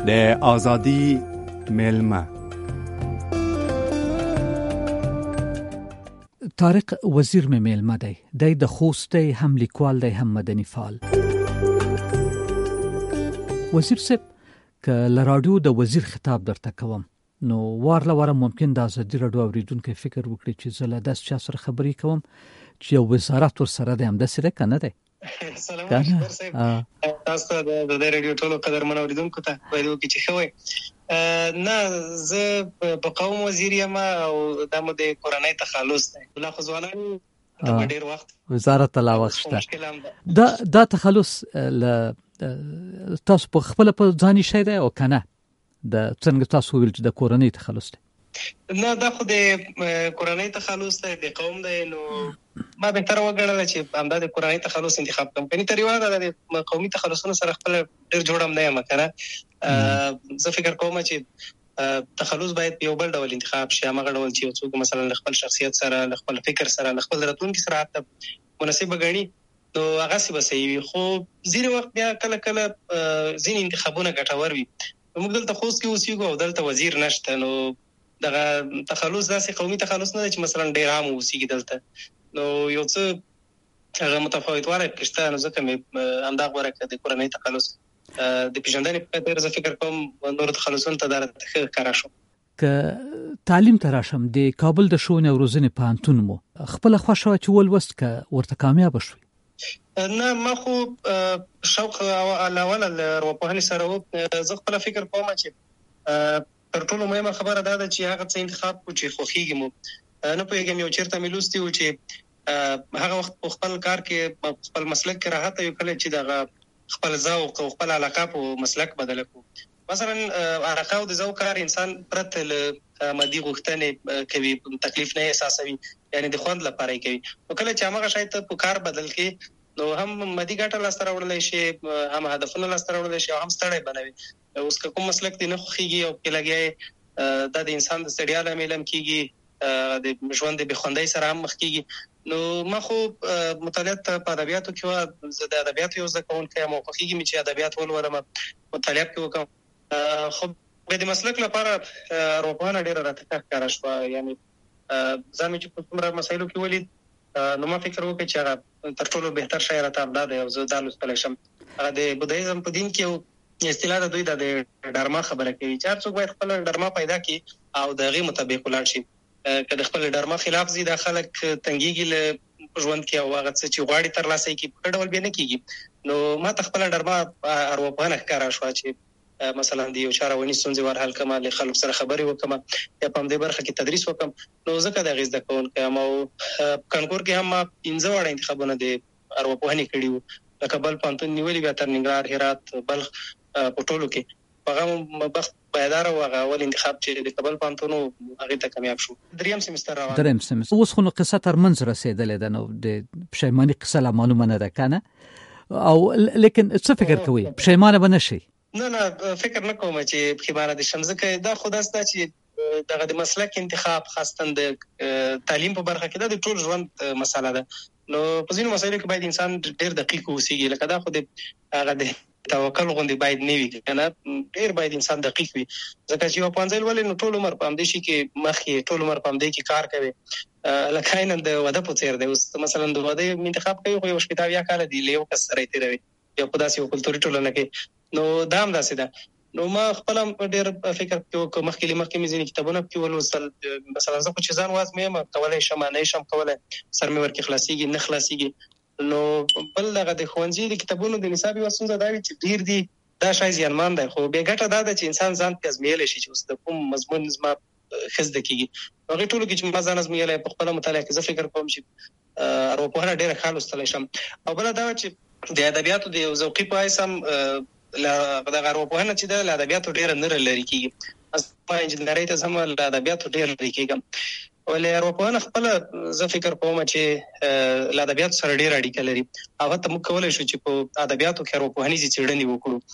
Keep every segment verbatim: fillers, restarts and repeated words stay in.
د آزادی میلمه. طارق وزیر می میلمه دی دی د خوست دی، هم لیکوال دی، هم مدني فعال. وزیر صاحب که لراډیو د وزیر خطاب درته کوم نو وار لوره ممکن د ازادي راډیو اوریدونکو فکر وکړي چې زه له داس چا سره خبرې کوم چې یو وزارت ور سره دی، هم داسې ده کنه دی. سلام علیکم صاحب، تاسو د د رادیو ټولو قدرمن اوریدونکو ته وایو چې خوي نه زه په قوم وزیر یم او د مو د کورنۍ تخلص دی بل خو ځوانان د ډیر وخت وزارت لا وخت شته دا دا تخلص ل تاسو په خپل په ځاني شي دی او کنه د څنګه تاسو ویل چې د کورنۍ تخلص دی؟ نه دا خو د کورنۍ تخلص دی، د قوم دی. نو ما به تر وګڼل چې همدا د کورنۍ تخلص انتخاب کوم کني تر یو دا د قومي تخلصونو سره خپل ډیر جوړم نه یم کنه. زه فکر کوم چې تخلص باید یو بل ډول انتخاب شي، هغه ډول چې څوک مثلا خپل شخصیت سره، خپل فکر سره، خپل راتلونکي سره حتی مناسب غني نو هغه څه بسوي. خو ځینې وخت بیا کله کله ځینې انتخابونه ګټور وي. موږ دلته خوست کې اوسېږو او دلته وزیر نشته، نو دغه تخلص داسې قومي تخلص نه دی چې مثلا ډیر عام اوسېږي دلته. نو یو څه هغه متفاوتوالی پکې شته، نو ځکه مې همدا غوره کړه د کورنۍ تخلص د پېژندنې په خاطر. زه فکر کوم نورو تخلصونو ته دا راته ښه ښکاره شو. که تعلیم ته راشم، د کابل د ښوونې او روزنې پوهنتون مو خپله خوښه وه چې ولوست که ورته کامیابه شوئ؟ نه ما خو شوق الاول له ارواپوهنې سره و. زه خپل فکر کوم چې تر ټولو مهمه خبره دا ده چې هغه څه انتخاب کو چې خوښیږي مو. نه پوهېږم یو چېرته مې لوستي و چې هغه وخت په خپل کار کې خپل مسلک کې راحت یو کله چې دغه خپل ذوق او خپل علاقه په مسلک بدل کو. مثلا علاقه او د ذوق کار انسان پرته له مادي غوښتنې کوي، تکلیف نه احساسوي، یعنی د خوند لپاره کوي. نو کله چې هغه شاید په کار بدل کې نو هم مادي ګټه لاسته راوړلی شي، هم هدفونه لاسته راوړلی شي او هم ستړی بنوي. اوس که کوم مسلک دی نه خوښېږي او پکې لګیا دا د انسان د ستړیا لامل هم کېږي، د ژوند د بېخوندۍ سره هم مخ کېږي. نو ما خو مطالعات په ادبیاتو کې وه، زه د ادبیاتو یو زده کوونکی یم او خوښېږي مې چې ادبیات ولولم، مطالعه پکې وکړم. خو د مسلک لپاره ارواپوهنه ډېره راته ښه ښکاره شوه. یعنې ځان مې چې په څومره مسایلو کې ولید نو ما فکر وکړ چې هغه تر ټولو بهتر شی راته همدا دی او زه دا لوستلی شم. هغه د بودایزم په دین کې یو اصطلاح ده، دوی دا د ډرما خبره کوي چې هر څوک باید خپل ډرما پیدا کړي او د هغې مطابق ولاړ شي. که د خپل ډرما خلاف ځي دا خلک تنګېږي له ژوند کې او هغه څه چې غواړي ترلاسه یې کړي په ښه ډول بیا نه کېږي. نو ما ته خپله ډرما ارواپوهنه ښکاره شوه چې مثلا د یو چا رواني ستونزې ور حل کړم، له خلکو سره خبرې وکړم یا په همدې برخه کې تدریس وکړم. نو ځکه د هغې زده کوونکی یم او کانکور کې هم ما پنځه واړه انتخابونه د ارواپوهنې کړي وو، لکه بل پوهنتون نیولي، بیا تر ننګرهار، هرات، بلخ په ټولو کې. په هغه بخت بیداره و، هغه اول انتخاب چې د کابل پوهنتون و هغې ته کامیاب شو. دریم سمستر روان دریم سمستر اوس خو نو قصه تر منځ رسېدلې ده، نو د پښیماني قصه لا معلومه نه ده کنه، او لیکن څه فکر کوئ پښیمانه به نه شئ؟ نه نه فکر نه کوم چې پښیمانه دي شم، ځکه دا خو داسې ده چې دغه د مسلک انتخاب خاصتاً د تعلیم په برخه کې دا د ټول ژوند مسله ده. نو په ځینو مسایلو کې باید انسان ډېر دقیق اوسېږي، لکه دا خو د هغه د توکل غوندې باید نه وي کنه، ډېر باید انسان دقیق وي. ځکه چې یو پوهنځی لولي نو ټول عمر په همدې شي کې مخ یې، ټول عمر په همدې کې کار کوي. لکه عیناً د واده په څېر دی. اوس مثلا د واده انتخاب کوي خو یو شپېته اویا کاله دی له یو کس سره یې تېروي یا په داسې یو کلتوري ټولنه کې. نو دا هم داسې ده. نو ما خپل ډېر فکر کوم، مخکې له مخکې مې ځینې کتابونه پکې ولوستل. مثلا زه خو چې ځان وازمویم کولی شم نه شم کولی، سر مې ورکې خلاصېږي نه خلاصېږي. نو بل دغه د ښوونځي د کتابونو د نصاب یوه ستونزه دا وي چې ډېر دي، دا شی زیانمان دی. خو بې ګټه دا ده چې انسان ځان پکې ازمویلی شي چې اوس د کوم مضمون زما ښه زده کېږي. هغې ټولو کې چې ما ځان ازمویلی په خپله مطالعه کې زه فکر کوم چې ارواپوهنه ډېره ښه لوستلی شم. او بله دا وه چې د ادبیاتو د یو ذوقي په حیث هم دغه ارواپوهنه چې ده له ادبیاتو ډېره نه لرې کېږي. ما انجینرۍ ته ځم له ادبیاتو ډېر لرې کېږم، ولې ارواپوهنه خپله زه فکر کوم چې له ادبیاتو سره ډېره اړیکه لري. او حتی موږ کولی شو چې په ادبیاتو کې ارواپوهنیزې څېړنې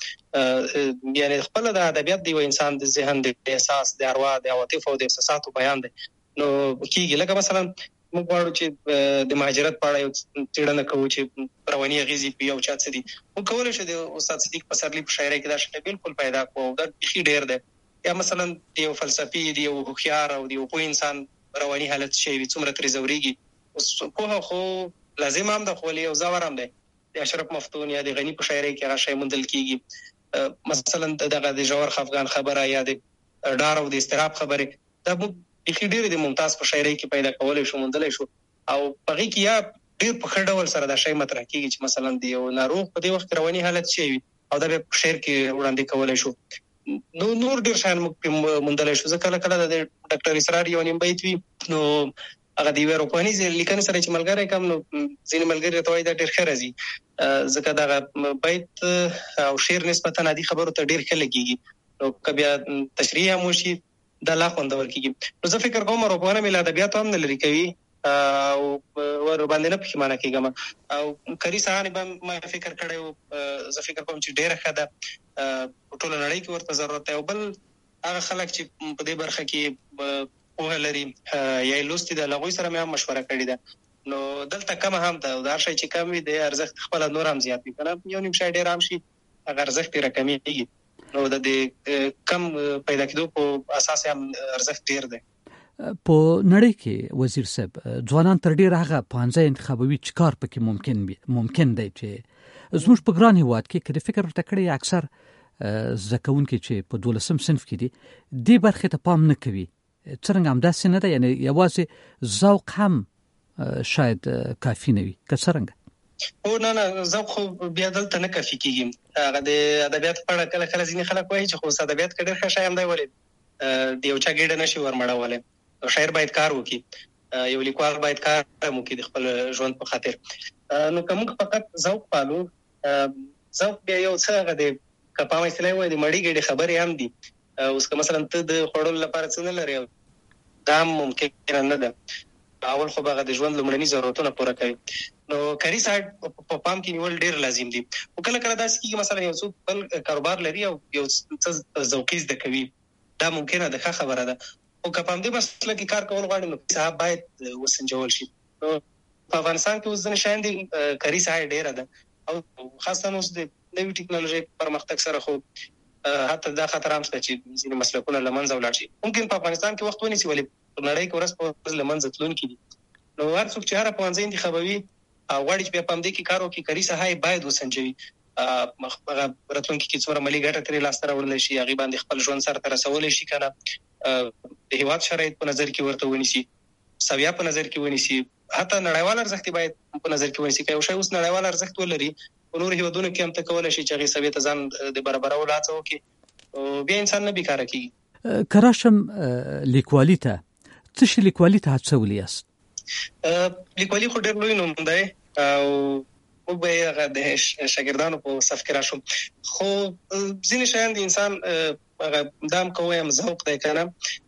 وکړو. یعنې خپله د ادبیات د یو انسان د ذهن، د احساس، د اروا، د عواطفو او د احساساتو بیان دی. نو کېږي لکه مثلا موږ غواړو چې د مهاجرت په اړه یو څېړنه کوو چې رواني اغېزې په یو چا څه دي. موږ کولی شو د استاد صدیق پسرلي په شاعرۍ کې دا شی بالکل پیدا کړو. دا بیخي ډېر دی. یا مثلا د یو فلسفي د یو هوښیار او د یو پوه انسان رواني حالت شی وي څومره ترې ځورېږي. اوس پوهه خو لازم هم ده خو ولې یو ځور هم دی. د اشرف مفتون یا د غني په شاعرۍ کې هغه شی موندل کېږي. مثلا دغه د ژور خفګان خبره یا د ډار او د اضطراب خبرې دا موږ بیخي ډېرې د ممتاز په شاعرۍ کې پیدا کولی شو موندلی شو. او په هغې کې یا ډېر په ښه ډول سره دا شی مطرح کېږي چې مثلا د یو ناروغ په دې وخت کې رواني حالت شی وي او دا بیا په شعر کې وړاندې کولی شو. نو نور ډېر شیان موږ پرې موندلی شو. زه کله کله د ډاکټر اسرار یو نیم بیت وي نو هغه د یوې اروپانیزې لیکنې سره چې ملګری کم نو ځینې ملګري راته وایي دا ډېر ښه راځي ځکه دغه بیت او شعر نسبتا عادي خبرو ته ډېر ښه لګېږي. نو که بیا تشریح هم وشي دا لا خوندور کېږي. نو زه فکر کوم اروپانه مې له ادبیاتو هم نه لرې کوي او ور باندې نه پښیمانه کېږم. او کري صاحب به ما فکر کړی و زه فکر کوم چې ډېره ښه ده په ټوله نړۍ کې ورته ضرورت دی. او بل هغه خلک چې په دې برخه کې پوهه لري یا یې لوستي ده له هغوی سره مې هم مشوره کړې ده. نو دلته کمه هم ده او دا شی چې کم وي د ارزښت خپله نور هم زیات وي که نه یو نیم شی ډېر هم شي هغه ارزښت یې راکمېږي. نو د دې کم پیدا کېدو په اساس هم ارزښت ډېر دی. په نړۍ کې وزیر صاحب ځوانان تر ډېره هغه پوهنځی انتخابوي چې کار پکې ممکن ممکن دی چې زموږ په ګران هېواد کې که د فکر ورته کړی اکثر زده کوونکي چې په دولسم صنف کې دي دې برخې ته پام نه کوي. څرنګه همداسې نه ده یعنی یوازې ذوق هم شاید کافي نه وي که څرنګه؟ او نه نه ذوق خو بیا دلته نه کافي کېږي. هغه د ادبیاتو په اړه کله کله ځینې خلک وایي چې خو اوس ادبیات کې ډېر ښه شی هم دی ولې د یو چا ګېډه نه شي ورمړولی. شاعر باید کار وکړي یو لیکوال باید کار هم وکړي د خپل ژوند په خاطر. نو که موږ فقط ذوق پالو ذوق بیا یو څه هغه دی که په عامه اصطلاح وایي د مړې ګېډې خبرې هم دي. اوس که مثلا ته د خوړلو لپاره څه نه لرې دا هم ممکنه نه ده. اول خو به هغه د ژوند لومړني ضرورتونه پوره کوي. نو کاري صاحب په پام کې نیول ډېر لازم دي. خو کله کله داسې کېږي مثلا یو څوک بل کاروبار لري او یو څه ذوقي زده کوي دا ممکنه ده ښه خبره ده. خو که په همدې مسله کې کار کول غواړي نو صاحب باید وسنجول شي. نو په افغانستان کې اوس ځینې شیان دي کاري صاحب ډېره ده او خاصه اوس د نوي ټکنالوژۍ پرمختګ سره خو حتی دا خطر هم شته چې ځینې مسلکونه له منځه ولاړ شي. ممکن په افغانستان کې وخت ونیسي ولې په نړۍ کې ورځ په ورځ له منځه تلونکي دي. نو هر څوک چې هره پوهنځی انتخابوي او غواړي چې بیا په همدې کې کار وکړي کاري ساحه باید وسنجوي. هغه راتلونکي کې څومره مالي ګټه ترې لاسته راوړلی شي هغې باندې خپل ژوند سرته رسولی شي که نه د هېواد شرایط په نظر کې ورته ونیسي سویه په نظر کې ونیسي حتی نړیوال ارزښت باید په نظر کې ونیسي. که یو شی اوس نړیوال ارزښت ولري په نورو هېوادونو کې هم ته کولی شي چې هغې سویې ته ځان د برابرولو هڅه وکړي بیا انسان نه بیکاره کېږي. که راشم لیکوالي ته څه شي لیکوالي ته هڅولی یاست؟ لیکوالي خو ډېر لوی نوم دی او موږ به یې هغه د شاګردانو په صف کې راشو. خو ځینې شیان د انسان هغه دا هم که ووایم ذوق دی که نه.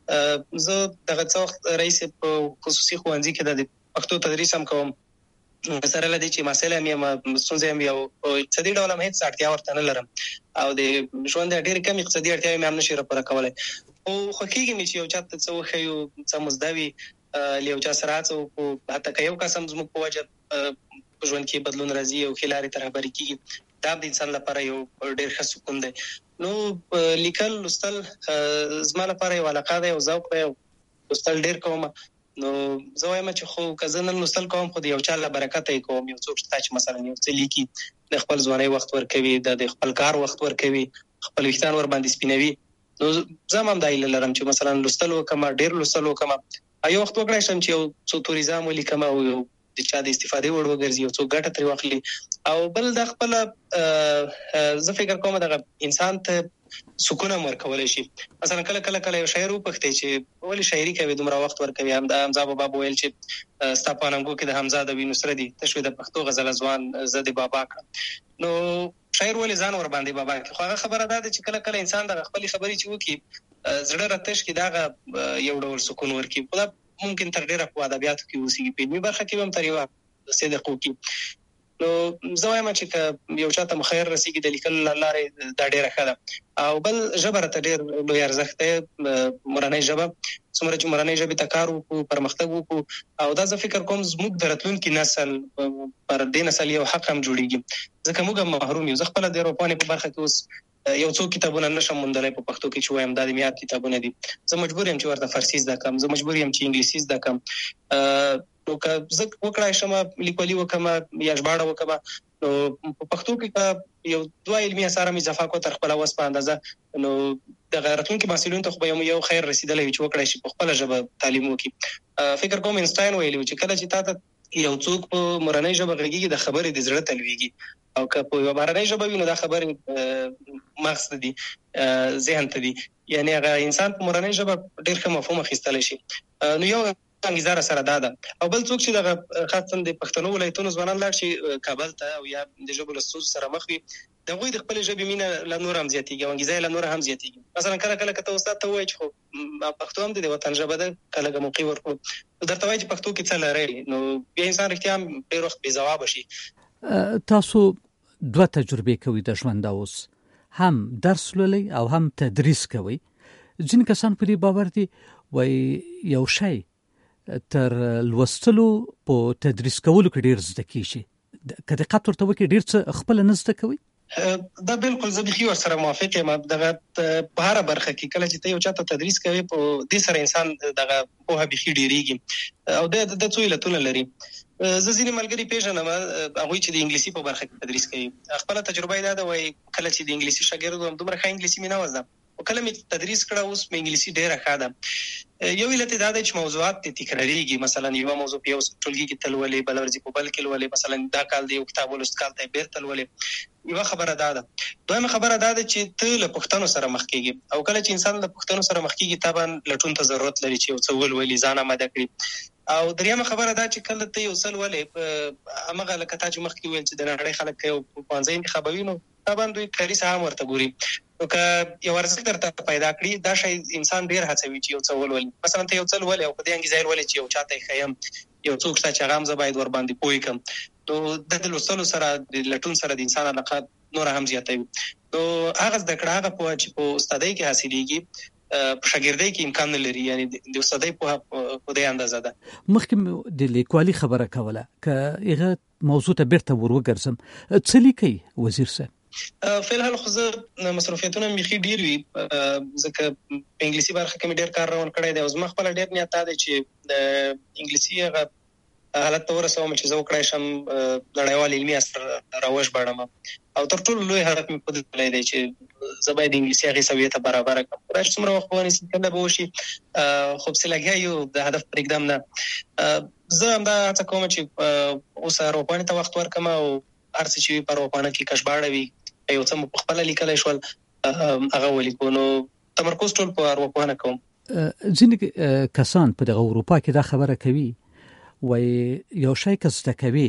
زه دغه څه وخت رئیس په خصوصي ښوونځي کې د پښتو تدریس هم کوم. سره له دې چې مسایل هم یم ستونزې هم یو په اقتصادي ډول هم هېڅ اړتیا ورته نه لرم او د ژوند ډېرې کم اقتصادي اړتیاوې مې هم نشي راپوره کولی. خو خوښېږي مې چې یو چا ته څه وښیو څه مو زده وي له یو چا سره هڅه وکړو حتی که یو کس هم زموږ په وجه په ژوند کې بدلون راځي او ښې لارې ته رهبري کېږي دا د انسان لپاره یو ډېر ښه سکون دی. نو لیکل لوستل زما لپاره یو علاقه دی یو ذوق دی لوستل ډېر کوم. نو زه وایم چې خو که زه نن لوستل کوم خو د یو چا له برکته یې کوم. یو څوک شته چې مثلا یو څه لیکي د خپل ځوانۍ وخت ورکوي د خپل کار وخت ورکوي خپل ویښتان ور باندې سپینوي. نو زه هم همدا هیله لرم چې مثلا لوستل وکړم ډېر لوستل وکړم یو وخت وکړی شم چې یو څو توریزم ولیکم او یو د چا د استفادې وړ وګرځي یو څوک ګټه ترې واخلي. او بل د خپله زه فکر کوم دغه انسان ته سکون هم ورکولی شي. مثلا کله کله کله یو شاعر وپوښتئ چې ولې شاعري کوي دومره وخت ورکوي. حمزه بابا به ویل چې ستا په اننګو کې د حمزه د وینو سره دي ته شوې د پښتو غزله ځوان زه د بابا کړم. نو شاعر ولې ځان ور باندې بابا کوي. خو هغه خبره دا ده چې کله کله انسان دغه خپلې خبرې چې وکړي زړه راتش کې دغه یو ډول سکون ورکړي. خو دا ممکن تر ډېره په ادبیاتو کې اوسېږي په علمي برخه کې به هم تر یوه صدق وکړي. نو زه وایم چې یو چاته مخیر رسیږي د لیکل لارې دا ډیره ښه ده او بل ژبه راته ډیر لوی ارزښت دی مورنۍ ژبه څومره چې مورنۍ ژبې ته کار وکړو پرمختګ وکړو او دا زه فکر کوم زموږ د راتلونکي نسل پر دې نسل یو حق هم جوړیږي ځکه موږ محروم یو زه خپله د اروپانې په برخه کې اوس یو څو کتابونه نشم موندلی په پښتو کې چې وایم دا د معیار کتابونه دي زه مجبور یم چې ورته فارسي زده کړم زه مجبور یم چې انګلیسي زده کړم نو که زه وکړای شم لیکوالي وکړم یا ژباړه وکړم نو په پښتو کې یو دوه علمي اثار مې اضافه کړو تر خپله وس په اندازه نو د راتلونکي محصلینو ته خو به یو خیر رسېدلی وي چې وکړای شي په خپله ژبه تعلیم وکړي فکر کوم اینسټاین ویلي و چې کله چې تا ته یو څوک په مورنۍ ژبه غږېږي د خبرې د زړه ته لویږي او که په یوه بهرنۍ ژبه وي نو دا خبرې مغز ته دي ذهن ته دي یعنې هغه انسان په مورنۍ ژبه ډېر ښه مفهوم اخیستلی شي نو یو انګیزه سره دا ده او بل څوک چې دغه خاصا د پښتنو ولایتونو ځوانان لاړ شي کابل ته او یا د ژبو له ستونزو سره مخ وي د هغوی د خپلې ژبې مینه لا نور هم زیاتېږي او انګیزه یې لا نور هم زیاتېږي مثلا کله کله که ته استاد ته ووایې چې خو پښتو هم د وطن ژبه ده که لږه موقع ورکړو درته وایي چې پښتو کې څه لرئ نو بیا انسان رښتیا هم ډېر وخت بې ځوابه شي تاسو دوه تجربې کوي د ژوند اوس هم درس لولئ او هم تدریس کوي ځینې کسان په دې باور دي وایي یو شی تر لوستلو په تدریس کولو کې ډیر زده کیږي که دقت ورته وکړي ډیر څه خپل نه زده کوي دا بالکل زه بخي ورسره موافق یم دغه په هر برخه کې کله چې ته یو چاته تدریس کوي په دې سره انسان دغه پوهه بخي ډیریږي او د د څو علتونه لري زه ځینې ملګري پیژنم هغوی چې د انګلیسي په برخه کې تدریس کوي خپله تجربه یې دا ده وایي کله چې د انګلیسي شاګرد وم دومره ښه انګلیسي مې نه وزده او کله مې تدریس کړه اوس مې انګلیسي ډېره ښه ده یو علت دا دی چې موضوعات دې تکراریږي مثلا یوه موضوع په یو ټولګي کې ته لولې بله ورځې په بل کې لولې مثلا دا کال د یو کتاب ولوست کال ته یې بېرته لولې یوه خبره دا ده دویمه خبره دا ده چې ته له پوښتنو سره مخ کېږي او کله چې انسان له پوښتنو سره مخ کېږي طبعا لټون ته ضرورت لري چې یو څه ولولي ځان اماده کړي او دریمه خبره دا چې کله ته یو څه لولې همغه لکه تا چې مخکې ویل چې د نړۍ خلک یو پوهنځی انتخابوي نو طبعا دوی کاري ساحه هم ورته ګوري نو که یو ارزښت درته پیدا کړي دا شی انسان ډېر هڅوي چې یو څه ولولي مثلا ته یو څه لولې او په دې انګیزه یې لولې چې یو چاته یې ښیم یو څوک شته چې هغه هم زه باید ورباندې پوه کړم نو د د لوستلو سره د لټون سره د انسان علاقه نوره هم زیاتوي نو هغه زده کړه هغه پوهه چې په استادۍ کې حاصلېږي په شاګردۍ کې امکان نه لري یعنی د استادۍ پوهه په دې اندازه ده مخکې د لیکوالي خبره کوله که هغه موضوع ته بیرته ور وګرځم څه لیکئ وزیر صاحب فعلا خو زه مصروفیتونه مې ښې ډېر وي ځکه په انګلیسي برخه کې مې ډېر کار روان کړی دی او زما خپله ډېر نیت دا دی چې د انګلیسي هغه حالت ته ورسوم چې زه وکړای شم نړیوال علمي اثر راوژباړم او تر ټولو لوی هدف مې په دې تللی دی چې زه باید د انګلیسي هغې سویې ته برابره کړم خدای چې څومره وخت به ونیسي کله به وشي خو پسې لګیا یو د هدف پرېږدم نه زه همدا هڅه کوم چې اوس ارواپوهنې ته وخت ورکړم او هر څه چې وي په ارواپوهنه کې که ژباړه وي یو څه مو په خپله لیکلی شول هغه ولیکو نو تمرکز ټول په ارواپوهنه کوم ځینې کسان په دغه اروپا کې دا خبره کوي وایي یو شی که زده کوي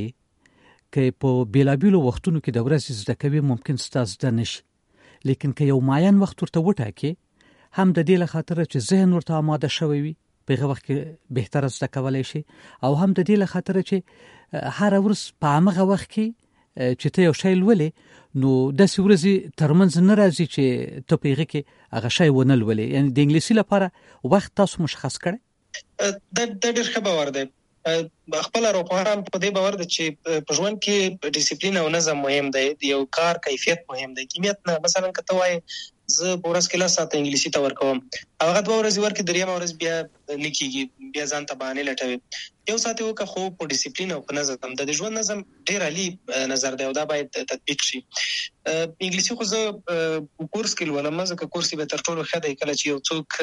که په بېلابېلو وختونو کې د ورځې زده کوي ممکن ستا زده نشي لیکن که یو معین وخت ورته وټاکې هم د دې له خاطره چې ذهن ورته آماده شوی وي په هغه وخت کې بهتره زده کولی شي او هم د دې له خاطره چې هره ورځ په همغه وخت کې چې ته یو شی لولې نو داسې ورځې ترمنځ نه راځي چې ته په هغه کې هغه شی ونه لولې یعنی د انګلیسي لپاره وخت تاسو مشخص کړی دا ډېر ښه باور دی خپل ارواپوهان په دې باور ده چې په ژوند کې ډیسپلین او نظم مهم دی د یو کار کیفیت مهم دی کمیت نه مثلا که ته وایې زه په ورځ کې لس ساعته انګلیسي ته ورکوم هغه دوه ورځې ورکړې دریمه ورځ بیا نه کېږي بیا ځان ته بهانې لټوي یو ساعت یې وکړه خو په ډیسپلین او په نظم د ژوند نظم ډېر عالي نظر دی او دا باید تطبیق شي انګلیسي خو زه کورس کې لولم ځکه کورس یې به تر ټولو ښه دی کله چې یو څوک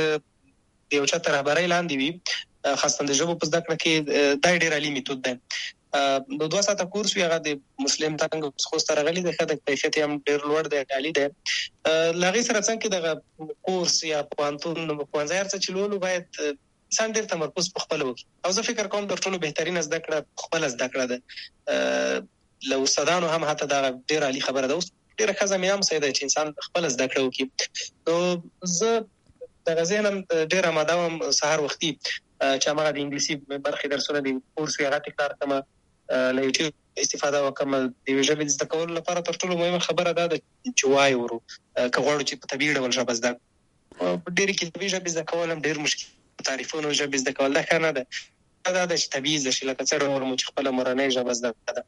د یو چا تر رهبرۍ لاندې وي خاصه د ژبو په زده کړه کې دا ډېر عالي میتود دی نو دوه ساعته کورس وي هغه د مسلم تنګ خوسته راغلی دی ښه د کیفیت یې هم ډېر لوړ دی عالي دی له هغې سره څنګ کې دغه کورس یا پوهنتون ښوونځی هر څه چې لولو باید انسان ډېر تمرکز په خپله وکړي او زه فکر کوم تر ټولو بهترینه زده کړه خپله زده کړه ده له استادانو هم حتی دغه ډېر عالي خبره ده اوس ډېره ښه زمینه هم صحیح ده چې انسان خپله زده کړه وکړي نو زه دغه ذهن هم ډېر اماده وم سهار وختي چې هماغه د انګلیسي برخې درسونه د کورس وي هغه تکرار کړم له یوټیوب استفاده وکم د ژبې د زده کولو لپاره تر ټولو مهمه خبره ده چې وای ورو که غواړو چې په طبیعي ډول ژبه زده کړو. ډېرې کتابي ژبې زده کول هم ډېر مشکل، تعریفونو ژبې زده کول دا ښه نه ده. دا ده چې طبیعي زده شي، لکه څه ډول مو چې خپله مورنۍ ژبه زده ده.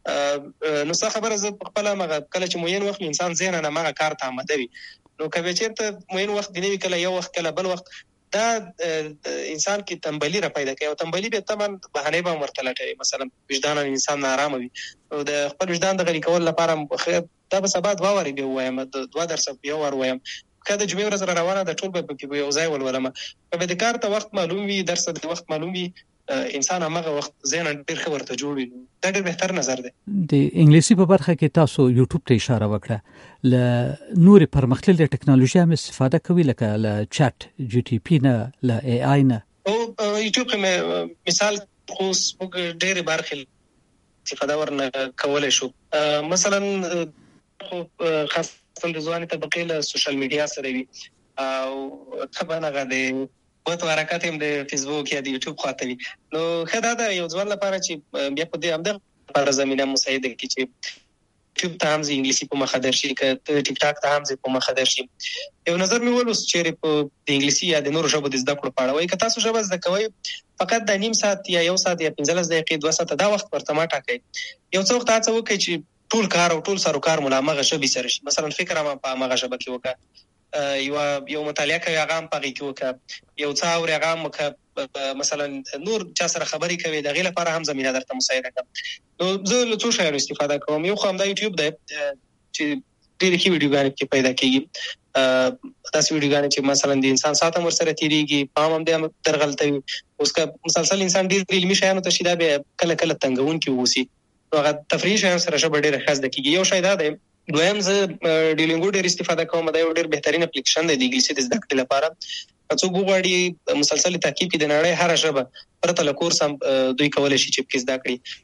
نو څه خبره زه په خپله همغه کله چې معین وخت انسان ذهناً همغه کار ته آماده وي، نو که بیا چېرته معین وخت دې نه وي، کله یو وخت کله بل وخت، دا انسان کې تنبلي را پیدا کوي او تنبلي بیا طبعا بهانې به هم ورته لټوي. مثلا وجدانا انسان ناارامه وي، نو د خپل وجدان د غلي کولو لپاره دا به سبا دوه وارې بیا ووایم، دوه درسه یو وار ووایم، که د جمعې ورځ را روانه ده ټول به پکې یو ځای ولولم. که به د کار ته وخت معلوم وي، درس ته د وخت معلوم وي، انسان همغه وخت ذهناً ډېر ښه ورته جوړ وي. دا ډېر بهتر نظر دی. د انګلیسي په برخه کې تاسو یوټیوب ته اشاره وکړه، له نورې پرمختللې ټکنالوژي هم استفاده کوي، لکه له چات جی ټي پی نه، له ای آی نه؟ او یوټیوب کې مثال خو موږ ډېرې برخې استفاده ورنه کولی شو. مثلا خو خاصه د ځوانې طبقې له سوشل میډیا سره وي او طبعا هغه د بوت حرکت هم د فیسبوک یا د یوټیوب خواته وي. نو ښه دا ده یو ځوان لپاره چې بیا په دې همدغه لپاره زمینه مساعده کړي چې یوټیوب ته هم انګلیسي په مخه درشي، که ټیک ټاک ته هم په مخه درشي. یو نظر مې ولوست چېرې په د انګلیسي یا د نورو ژبو د زده کړو په اړه وایي، که تاسو ژبه زده کوئ فقط د نیم ساعت یا یو ساعت یا پنځلس دقیقې دوه ساعته دا وخت ورته مه ټاکئ. یو څه وخت هڅه وکړئ چې ټول کار او ټول سروکار مو له همغه ژبې سره شي. مثلا فکر هم په همغه ژبه کې وکړه، یو یو مطالعه کوي هغه هم په هغې کې وکړه، یو څه اوري هغه هم وکړه، مثلا نور چا سره خبرې کوي د هغې لپاره هم زمینه درته مساعده کړه. نو زه له څو شیانو استفاده کوم. یو خو همدا یوټیوب دی چې ډېرې ښې ویډیوګانې پکې پیدا کېږي، داسې ویډیوګانې چې مثلا د انسان ساعت هم ورسره تېرېږي، پام هم دی درغلته وي. اوس که مسلسل انسان ډېر علمي شیانو ته شي، دا بیا کله کله تنګونکي واوسي، نو هغه تفریحي شیانو سره ژبه ډېره ښه زده کېږي. یو شی دا دی. دویم زه ډیلینګو ډېر استفاده کوم. دا یو ډېر بهترین اپلیکیشن دی د انګلیسي د زده کړې لپاره. که څوک وغواړي مسلسل تعقیب کړي د نړۍ هره ژبه پرته له کورس هم دوی کولی شي چې پکې زده کړي.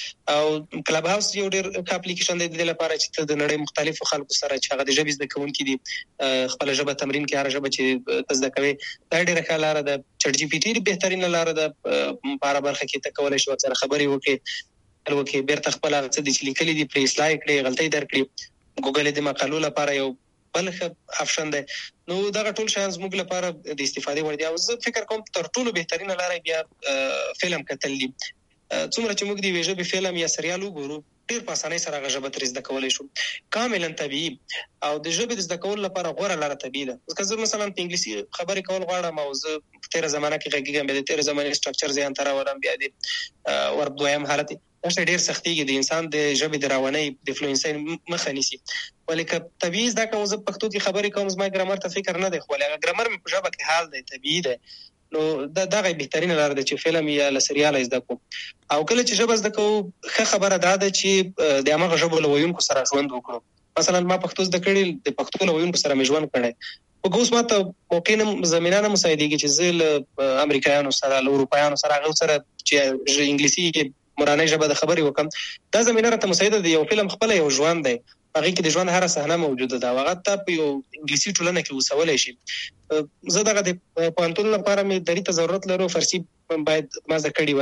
او کلب هاوس یو ډېر ښه اپلیکیشن دی د دې لپاره چې ته د نړۍ مختلفو خلکو سره چې هغه د ژبې زده کوونکي دي خپله ژبه تمرین کړي، هره ژبه چې ته زده کوې. دا ډېره ښه لاره ده. چټ جي پي ټي بهترینه لاره ده په هره برخه کې. ته کولی شي ورسره خبرې وکړې، وکړې بیرته خپل هغه څه دي چې لیکلي دي پرې اصلاح کړې، غلطۍ درکړي. ګوګل د مقالو لپاره یو بل ښه آپشن دی. نو دغه ټول شیان زموږ لپاره د استفادې وړ دي. او زه فکر کوم تر ټولو بهترینه لاره بیا فلم کتل دي. څومره چې موږ د یوې ژبې فلم یا سریال وګورو، ډېر په اسانۍ سره هغه ژبه ترې زده کولی شو، کاملا طبیعي. او د ژبې د زده کولو لپاره غوره لاره طبیعي ده. که زه مثلا په انګلیسي خبرې کول غواړم او زه په تېره زمانه کې غږېږم، بیا د تېرې زمانې سټرکچر ذهن ته راولم، بیا د ور دویم حالت دا شی ډېر سختېږي، د انسان د ژبې د روانۍ د فلوینسۍ مخه نیسي. ولې که طبیعي زده کوم، زه پښتو کې خبرې کوم، زما ګرامر ته فکر نه دی، خو هغه ګرامر مې په ژبه کې حال دی، طبیعي دی. نو دا دغه بهترینه لاره ده چې فلم یا له سریاله زده کوو. او کله چې ژبه زده کوو، ښه خبره دا ده چې د همغه ژبو له ویونکو سره ژوند وکړو. مثلا ما پښتو زده کړې، د پښتو له ویونکو سره مې ژوند کړی، خو اوس ما ته موقع نه زمینه نه مساعدېږي چې زه له امریکایانو سره، له اروپایانو سره، هغو سره چې انګلیسي مورنۍ ژبه د خبرې وکړم. دا زمینه راته مساعده ده. یو فلم خپله یو ژوند دی، هغې کې د ژوند هره صحنه موجوده ده، او هغه ته په یو انګلیسي ټولنه کې اوسولی شي. زه دغه د پوهنتون لپاره مې دري ته ضرورت لرو، فارسي باید ما زده کړې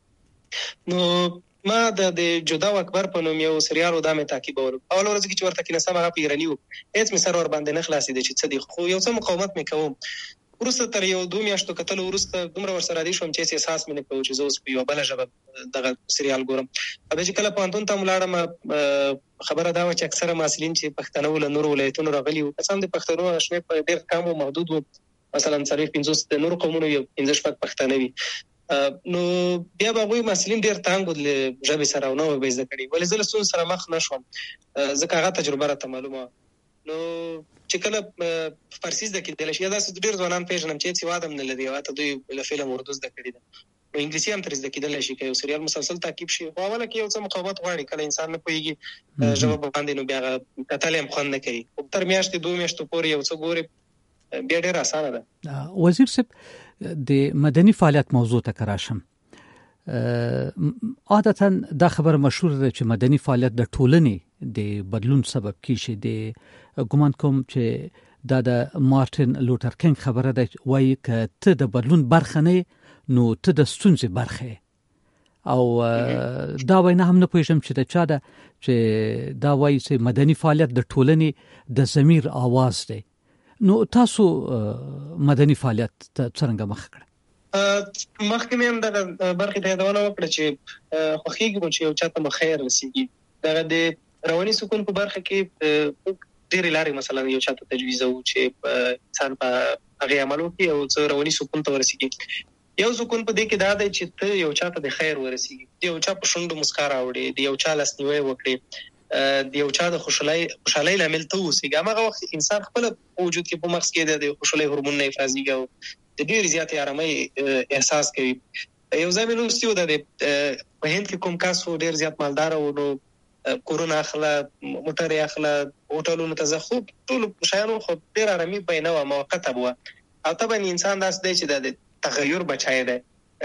وای. نو ما د جدا و اکبر په نوم یو سریال و دا مې تعقیبولو. اول ورځ کې چې ورته کېناستم هغه په ایراني و، هېڅ مې سر ورباندې نه خلاصېده چې څه دي، خو یو څه مقاومت مې کوم. وروسته تر یو دوه میاشتو کتلو وروسته دومره ورسره عادي شوم چې هېڅ احساس مې نه کوو چې زه اوس په یوه بله ژبه دغه سریال ګورم. بیا چې کله پوهنتون ته ولاړم، خبره دا وه چې اکثره محصلین چې پښتانه وو، له نورو ولایتونو راغلي وو. که څه هم د پښتنو شمېر په ډېر کم و، محدود و، مثلا څلوېښت پنځوس د نورو قومونو یو پنځه شپږ پښتانه وي. نو بیا به هغوی محصلین ډېر تنګ وو له ژبې سره او نه وه به یې زده کړي. ولې زه له ستونزو سره مخ نه شوم، ځکه هغه تجربه راته معلومه وه. نو چې کله فارسي زده کېدلی شي، یا داسې ډېر ځوانان پېژنم چې هېڅ هېواد هم نه لري او حتی دوی له فلم اردو زده کړې ده. نو انګلیسي هم ترې زده کېدلی شي که یو سریال مسلسل تعقیب شي. خو اوله کې یو څه مقاومت غواړي، کله انسان نه پوهېږي ژبه باندې، نو بیا هغه کتل یې هم خوند نه کوي. خو تر میاشتې دوه میاشتو پورې یو څه ګورې، بیا ډېره اسانه ده. وزیر صاحب، د مدني فعالیت موضوع ته که راشم، عادتا دا خبر مشهور ده چې مدني فعالیت د ټولنې د بدلون سبب کیږي. د ګمان کوم چې دا د مارټین لوتر کینګ خبره ده، وایي که ته د بدلون برخه نه نو ته د ستونزې برخه. او دا وینا هم نه پوهیږم چې د چا ده چې دا وایي چې مدني فعالیت د ټولنې د ضمیر आवाज دی. نو تاسو مدني فعالیت څنګه مخ کړ؟ مخکې مې هم د برخې ته یادونه وکړه چې خوښیږي مو چې یو چاته مو خیر رسیږي. دغه د رواني سکون په برخه کې ډېرې لارې مثلا یو چاته تجویزوو چې انسان په هغې عمل وکړي او څه رواني سکون ته ورسیږي. یو سکون په دې کې دا دی چې ته یو چاته د خیر ورسیږي، د یو چا په شونډو مسکا راوړې، د یو چا لاسنیوی وکړې، د یو چا د خوشحالۍ خوشحالۍ لامل ته واوسېږي. هماغه وخت انسان خپله په وجود کې په مغز کې د خوشحالۍ هورمونونه افرازېږي او د ډېرې زیاتې ارامۍ احساس کوي. یو ځای مې لوستي و د په هند کې کوم کس و ډېر زیات مالدار و، نو کورونه اخله، موټر یې اخله، هوټلونو ته ځه، خو ټولو شیانو خو ډېر ارامي به یې نه وه، موقته به وه. او طبعا انسان داسې دی چې دا د تغیر بچی دی،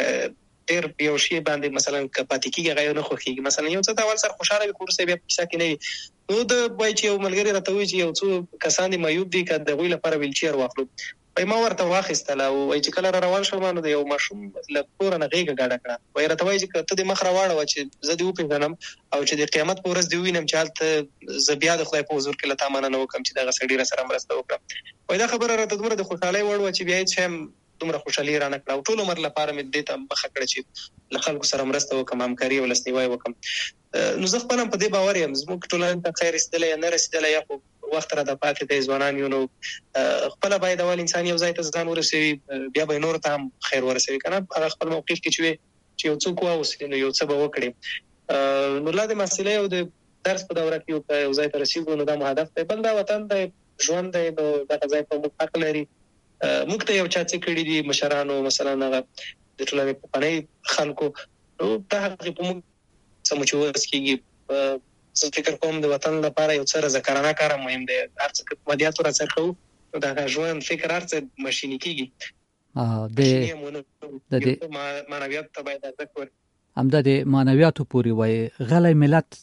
ډېر یو شي باندې مثلا که پاتې کېږي هغه یو نه خوښېږي. مثلا یو څه ته اول سر خوشحاله وي خو وروسته بیا په کیسه کې نه وي. نو د وایي چې یو ملګري راته وایي چې یو څو کسان دي معیوب دي، که د هغوی لپاره ویلچیر واخلو. وایي ما ورته واخیستله او وایي چې کله را روان شوم نو د یو ماشوم له کوره نه غېږه ګډه کړه. وایي راته وایي چې ته دې مخ راواړوه چې زه دې وپېژنم او چې د قیامت په ورځ دې ووینم چې هلته زه بیا د خدای په حضور کې له تا مننه وکړم چې دغه سړي راسره مرسته وکړه. وایي دا خبره راته دومره د خوشحالۍ وړ وه چې بیا هېڅ شی هم دومره خوشحالي را نه کړه او ټول عمر لپاره مې دې ته مخه کړه چې له خلکو سره مرسته وکړم، همکاري او لاسنیوی وکړم. نو زه خپله هم په دې باور یم زموږ ټولنې ته خیر رسېدلی یا نه رسېدلی، یا خو وخت را د پاتې دی، ځوانان یو، نو خپله باید اول انسان یو ځای ته ځان ورسوي، بیا به یې نورو ته هم خیر ورسوي. که نه هغه خپل موقف کې چې وي چې یو څوک واوسي نو یو څه به وکړي. نو لا د محصلۍ او د درس په دوره کې که یو ځای ته رسېږو نو دا مو هدف دی. بل دا وطن دی، ژوند دی، نو دغه ځای په موږ حق لري. موږ ته یو چا څه کړي دي مشرانو، مثلا هغه د ټولنې پخواني خلکو، نو دا هغې په موږ څه مو چې وس کېږي. زه فکر کوم د وطن لپاره یو څه رضاکارانه کار هم مهم دی. هر څه که مادیاتو راڅرخوو نو دغه ژوند فکر هر څه ماشیني کېږي. د معنویاتو ته باید ارزښت ورکړو. همدا د معنویاتو پورې وایي غلی ملت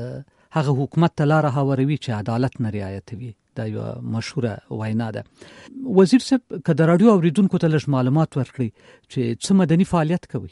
هغه حکومت ته لاره هواروي چې عدالت نه رعایتوي. دا یو مشهوره وینا ده. وزیر صاحب که د راډیو اوریدونکو ته لږ معلومات ورکړي چې څه مدني فعالیت کوي؟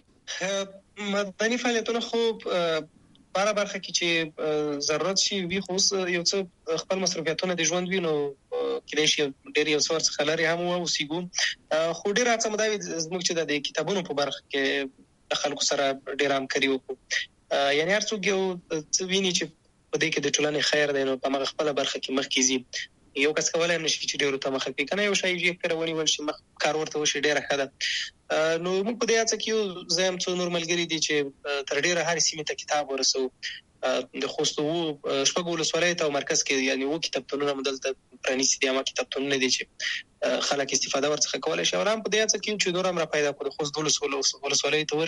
مدني فعالیتونه خو باره برخه کې چې ضرورت شي وي، خو اوس یو څه خپل مصروفیتونه د ژوند وي نو کېدای شي ډېر یو څه ورڅخه لرې هم واوسېږو. خو ډېره هڅه مو دا وي زموږ چې د کتابونو په برخه کې د خلکو سره ډېره همکاري وکړو. یعنې هر څوک یو څه ویني چې په دې کې د ټولنې خیر دی نو په همغه خپله برخه کې مخکې ځي. یو کس کولی هم نه شي چې ډېرو ته مخه کړي، که نه یو شی یې کره ونیول شي مخ کار ورته وشي، ډېره ښه ده. نو موږ په دې هڅه کې یو، زه هم څو نور ملګري دي چې تر ډېره هرې سیمې ته کتاب ورسوو. د خوست اوو شپږو ولسوالیو ته او مرکز کې یعنې اووه کتابتونونه مو دلته پرانیستي دي، همه کتابتونونه دي چې خلک استفاده ورڅخه کولی شي. او هم په دې هڅه کې یو چې نور هم را پیدا کړو د خوست دولسو ولسوالیو ته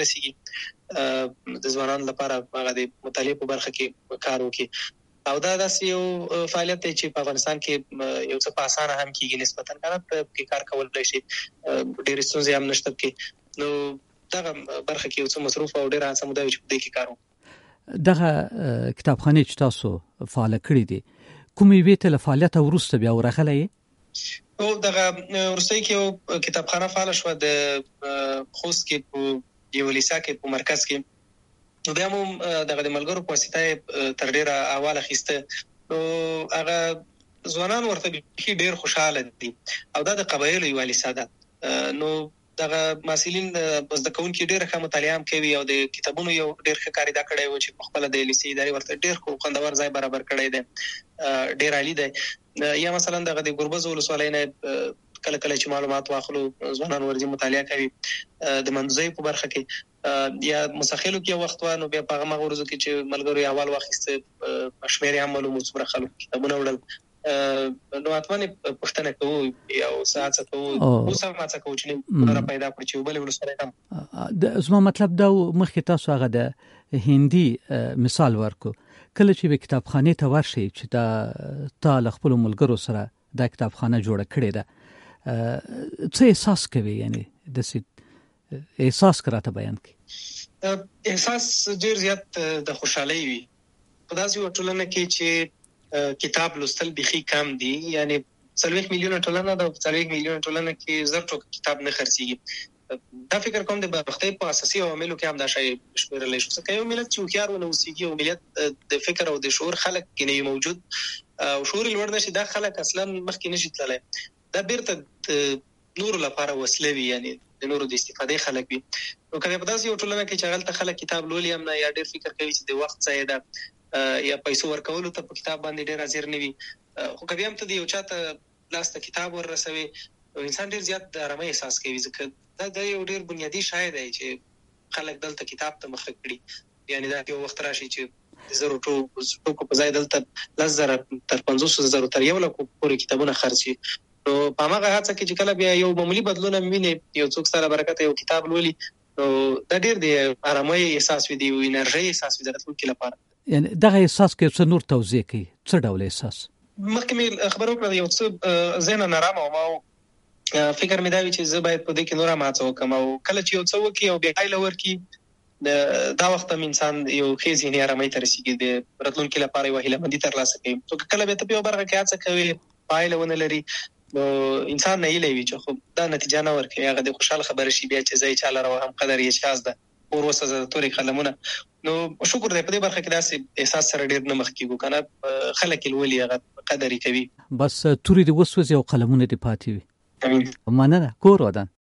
ورسېږي، د ځوانانو لپاره هغه د مطالعې په برخه کې کار وکړي. او دا داسې یو فعالیت دی چې په افغانستان کې یو څه په اسانه هم کېږي نسبتاً، که نه پکې کار کولی شي، ډېرې ستونزې هم نشته پکې. نو دغه برخه کې یو څه مصروف او ډېره هڅه مو دا وي چې په دې کې کار وکړو. دغه کتابخانې چې تاسو فعاله کړې دي کومې یوې ته له فعالیته وروسته بیا ورغلی یې؟ او دغه وروستۍ کې یو کتابخانه فعاله شوه د خوست کې په یوه لیسه کې په مرکز کې. نو بیا مو دغه د ملګرو په واسطه یې تر ډېره اول اخیسته. نو هغه ځوانان ورته بیخي ډېر خوشحاله دي او دا د قبایلو یوه لیسه ده. نو دغه محصلین زده کوونکي ډېره ښه مطالعه هم کوي او د کتابونو یو ډېر ښه کار یې دا کړی و چې پخپله د لیسې ادارې ورته ډېر خوندور ځای برابر کړی دی، ډېر عالي دی. یا مثلا دغه د ګربز ولسوالۍ نه کله کله چې معلومات واخلو ځوانان ورځي مطالعه کوي. د منځۍ په برخه کې یا مسخلو کې وخت و نو بیا په هغه ورځو کې چې ملګرو یې اول واخیسته شمېر یې هم معلوم و څومره خلکو کتابونه وړل. نو حتما پوښتنه کوو یو څه هڅه کوو، اوس هم هڅه کوو چې نوره پیدا کړو چې بلې ولسوالۍ هم. زما مطلب دا مخکې تاسو هغه د هندي مثال ورکو، کله چې به کتابخانې ته ورشئ چې دا تا له خپلو ملګرو سره دا کتابخانه جوړه کړې ده، څه احساس کوي؟ یعنې داسې احساس که راته بیان کړي. احساس ډېر زیات د خوشحالۍ وي په داسې یوه ټولنه کې چې کتاب لوستل بیخي کم دي. یعنې څلوېښت میلیونه ټولنه ده، په څلوېښت میلیونه ټولنه کې زر ټوکه کتاب نه خرڅېږي. دا فکر کوم د برختي په اساسي عواملو کې هم دا شی شمیرل شي چې یو ملت چې خيار ونه وسیږي او ملت د فکر او د شعور خلک کې نه موجود او شعور لوړ نشي دا خلک اصلا مخکې نشي تللی دا بیرته نور لپاره وسیله وي یعنی د نورو د استفادې خلک وي نو کله په داسې یو ټولنه کې چې غلطه خلک کتاب لولي هم نه یا ډېر فکر کوي چې د وخت ځای ده یا پیسو ورکولو ته په کتاب باندې ډېر حاضر نه وي خو کبي هم ته د یو چاته لاس ته کتاب ورسوي انسان ډېر زیات د آرامۍ احساس کوي ځکه دا د یو ډېر بنیادی شای دی چې خلک دلته کتاب ته مخ کړي یعنی دا یو وخت راشي چې زرو ټوکو په ځای دلته لس زره تر پنځوس زره تر یو لک پورې کتابونه خرڅي نو په هغه هڅه کې چې کله بیا یو معمولی بدلون ویني یو څوک سره برکت یو کتاب لولي نو دا ډېر دی آرامۍ احساس وي دی او انرژي احساس وي د راتلونکي لپاره یعنی دغه احساس کې څه نور توضیح کوي څه ډول احساس مخکې مې خبرو کړل یو څه ذهن نارامه او ما فکر مې دا وی چې زه باید په دې کې نور ماڅو کوم او کله چې یو څه وکي او بیا ایله ورکی دا وخت هم انسان یو ښه ذهني آرامۍ ته رسیږي د راتلونکي لپاره یو هیله مندي ترلاسه کوي نو کله به ته په برخه کې هڅه کوي پایله ونه لري نو انسان نه ایله وي چې خو دا نتیجه نه ورکوي هغه د خوشاله خبره شي بیا چې ځای چاله راو هم قدر یې شاز ده اور وسه د توري قلمونه نو شکر دې په دې برخه کې داسې احساس سره ډېر نه مخ کیږو کنه خلک الولي هغه قدر کوي بس توري د وسوځي او قلمونه دې پاتې وي مننه کور ودان